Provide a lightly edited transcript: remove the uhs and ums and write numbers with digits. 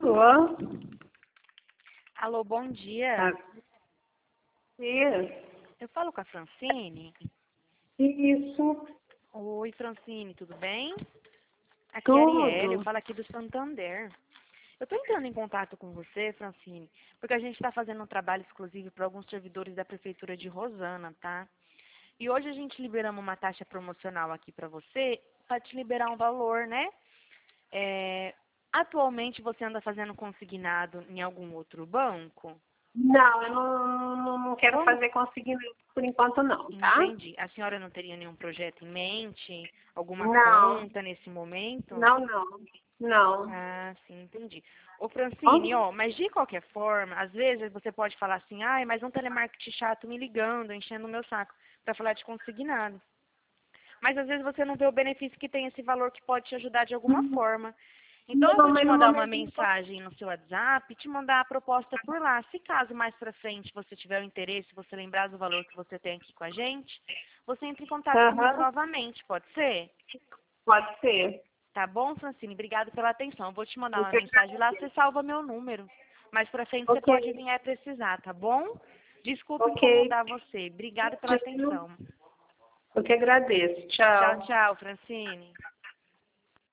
Alô? Alô, bom dia. Isso. Eu falo com a Francine. Isso. Oi, Francine, tudo bem? Aqui é a Arielle, eu Tudo. falo aqui do Santander. Eu estou entrando em contato com você, Francine, porque a gente está fazendo um trabalho exclusivo para alguns servidores da Prefeitura de Rosana, tá? E hoje a gente liberamos uma taxa promocional aqui para você, para te liberar um valor, né? Atualmente você anda fazendo consignado em algum outro banco? Não, eu não quero Como? fazer consignado por enquanto não, tá? Entendi. A senhora não teria nenhum projeto em mente? Alguma Não, conta nesse momento? não. Não. Ah, sim, entendi. Ô, Francine, Bom? ó, mas de qualquer forma, às vezes você pode falar assim, ai, mas um telemarketing chato me ligando, enchendo o meu saco, para falar de consignado. Mas às vezes você não vê o benefício que tem esse valor que pode te ajudar de alguma forma. Então eu Não, vou te mas no mandar uma momento não tô. mensagem no seu WhatsApp e te mandar a proposta por lá. Se caso mais pra frente você tiver o interesse, você lembrar do valor que você tem aqui com a gente, você entra em contato comigo Aham, novamente, pode ser? pode ser. Tá bom, Francine? Obrigada pela atenção. Eu vou te mandar Eu uma que mensagem lá, você agradeço. salva meu número. Mais pra frente você pode Ok, vir a precisar, tá bom? Desculpe ok. incomodar você. Obrigada pela atenção. Eu que agradeço. Tchau, Tchau. tchau, Francine.